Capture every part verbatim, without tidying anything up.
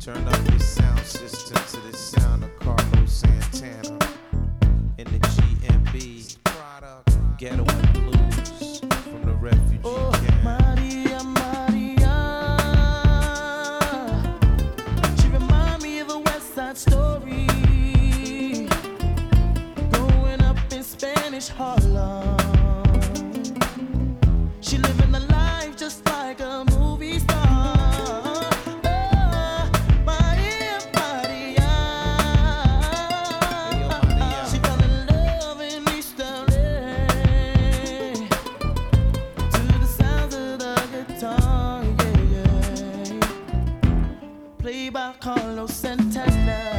Turn up your sound system to the sound of Carlos Santana in the G M B Ghetto and Blues from the refugee Oh, camp. Maria, Maria. She remind me of a West Side Story. Growing up in Spanish Harlem. She living the life just like a movie star. Oh, Maria, Maria. She fell in love in East L A to the sounds of the guitar, yeah, yeah. Played by Carlos Santana.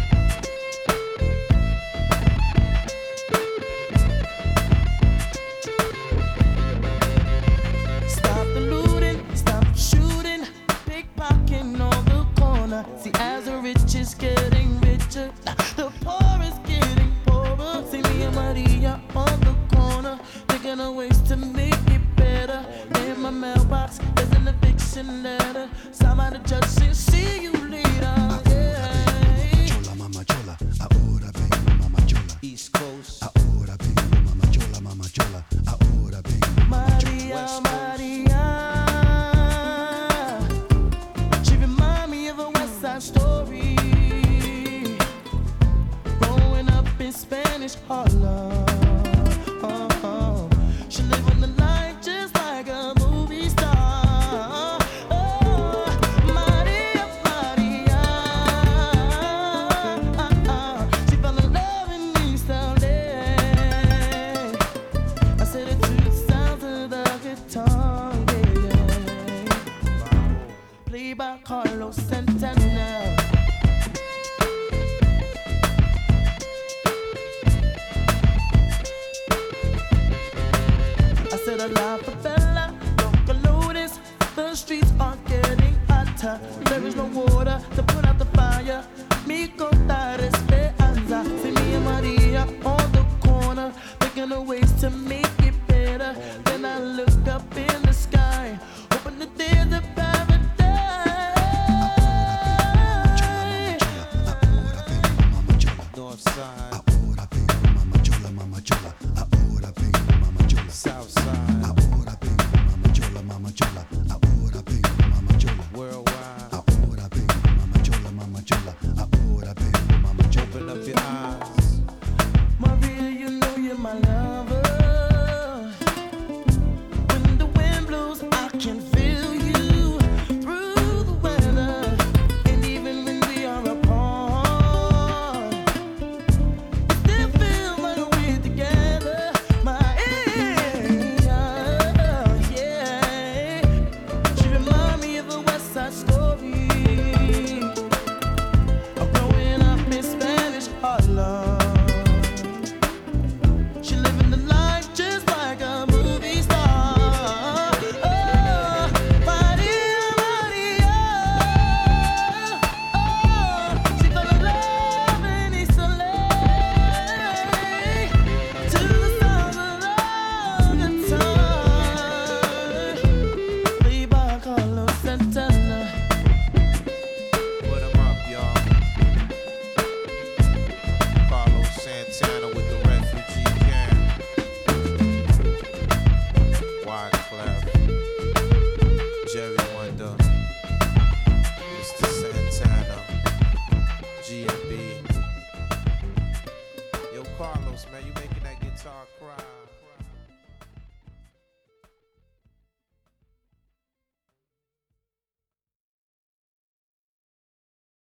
Stop the looting, stop shooting, pickpocketing on the corner. See, as the rich is getting richer, the poor is getting poorer. See me and Maria on the corner, thinking of ways to make it better. In my mailbox, there's an eviction letter. Signed by the judge saying, see you later. Yeah. Chola, mama chola, ahora vengo, mama chola. East Coast, Ahora vengo, mama chola, mama chola. Ahora vengo, mama chola. Maria, West Coast. Maria. She remind me of a West Side Story. Growing up in Spanish Harlem. She living the life just like a movie star. Oh, Maria, Maria. She fell in love in East L A. I said it to the sounds of the guitar, yeah. Played by Carlos Santana. I said a la favela, local notice. The streets are getting hotter. There is no water to put out the fire. Mi contar esperanza. See me and Maria on the corner, thinking of ways to make it better. Then I look up in the sky, hoping that there's a paradise. Ahora vengo, mama chola. North Side.